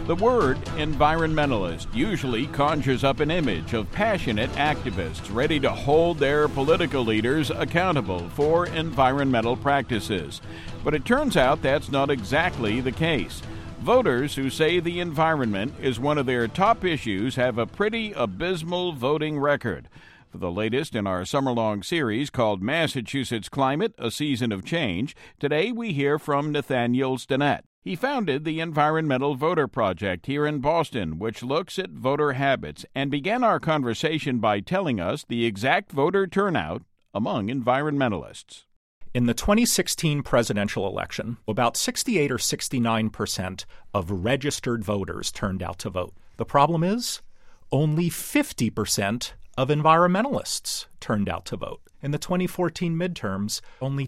The word environmentalist usually conjures up an image of passionate activists ready to hold their political leaders accountable for environmental practices. But it turns out that's not exactly the case. Voters who say the environment is one of their top issues have a pretty abysmal voting record. For the latest in our summer-long series called Massachusetts Climate, A Season of Change, today we hear from Nathaniel Stinnett. He founded the Environmental Voter Project here in Boston, which looks at voter habits, and began our conversation by telling us the exact voter turnout among environmentalists. In the 2016 presidential election, about 68 or 69% of registered voters turned out to vote. The problem is, only 50% of environmentalists turned out to vote. In the 2014 midterms, only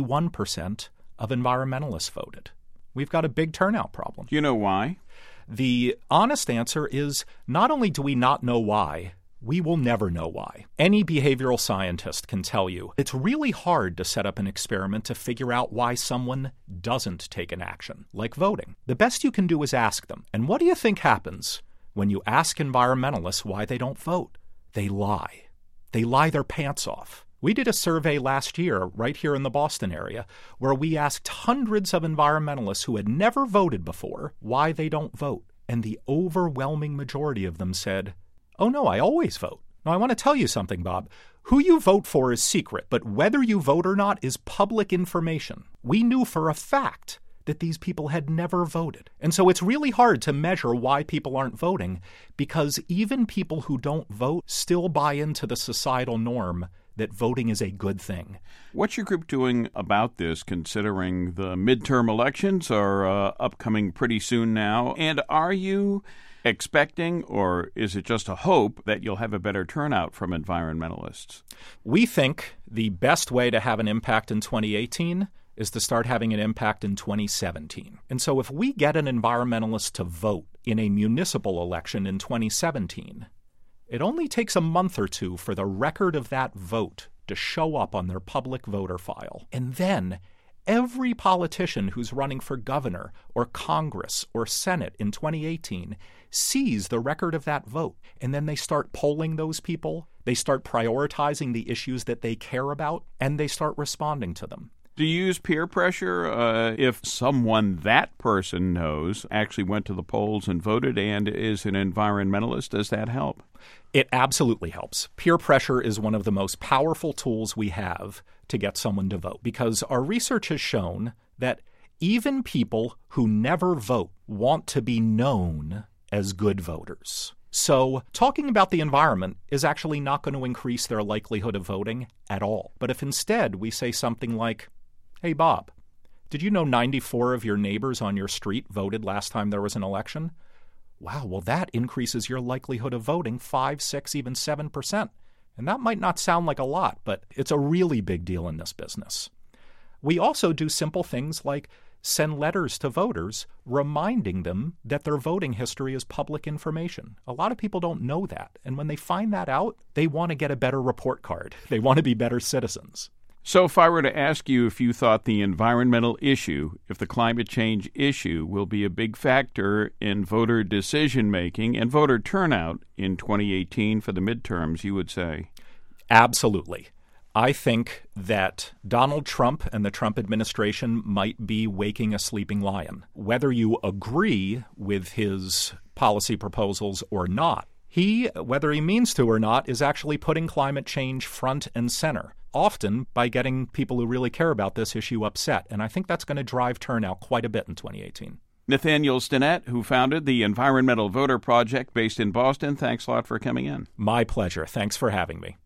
21% of environmentalists voted. We've got a big turnout problem. Do you know why? The honest answer is not only do we not know why, we will never know why. Any behavioral scientist can tell you it's really hard to set up an experiment to figure out why someone doesn't take an action, like voting. The best you can do is ask them. And what do you think happens when you ask environmentalists why they don't vote? They lie. They lie their pants off. We did a survey last year right here in the Boston area where we asked hundreds of environmentalists who had never voted before why they don't vote. And the overwhelming majority of them said, "Oh, no, I always vote." Now, I want to tell you something, Bob. Who you vote for is secret, but whether you vote or not is public information. We knew for a fact that these people had never voted. And so it's really hard to measure why people aren't voting because even people who don't vote still buy into the societal norm that voting is a good thing. What's your group doing about this, considering the midterm elections are upcoming pretty soon now? And are you expecting, or is it just a hope, that you'll have a better turnout from environmentalists? We think the best way to have an impact in 2018 is to start having an impact in 2017. And so if we get an environmentalist to vote in a municipal election in 2017, it only takes a month or two for the record of that vote to show up on their public voter file. And then every politician who's running for governor or Congress or Senate in 2018 sees the record of that vote. And then they start polling those people, they start prioritizing the issues that they care about, and they start responding to them. Do you use peer pressure if someone that person knows actually went to the polls and voted and is an environmentalist? Does that help? It absolutely helps. Peer pressure is one of the most powerful tools we have to get someone to vote because our research has shown that even people who never vote want to be known as good voters. So talking about the environment is actually not going to increase their likelihood of voting at all. But if instead we say something like, "Hey, Bob, did you know 94 of your neighbors on your street voted last time there was an election?" Wow, well, that increases your likelihood of voting 5, 6, even 7%. And that might not sound like a lot, but it's a really big deal in this business. We also do simple things like send letters to voters reminding them that their voting history is public information. A lot of people don't know that. And when they find that out, they want to get a better report card. They want to be better citizens. So if I were to ask you if you thought the environmental issue, if the climate change issue will be a big factor in voter decision-making and voter turnout in 2018 for the midterms, you would say? Absolutely. I think that Donald Trump and the Trump administration might be waking a sleeping lion. Whether you agree with his policy proposals or not, he, whether he means to or not, is actually putting climate change front and center, often by getting people who really care about this issue upset. And I think that's going to drive turnout quite a bit in 2018. Nathaniel Stinnett, who founded the Environmental Voter Project based in Boston, thanks a lot for coming in. My pleasure. Thanks for having me.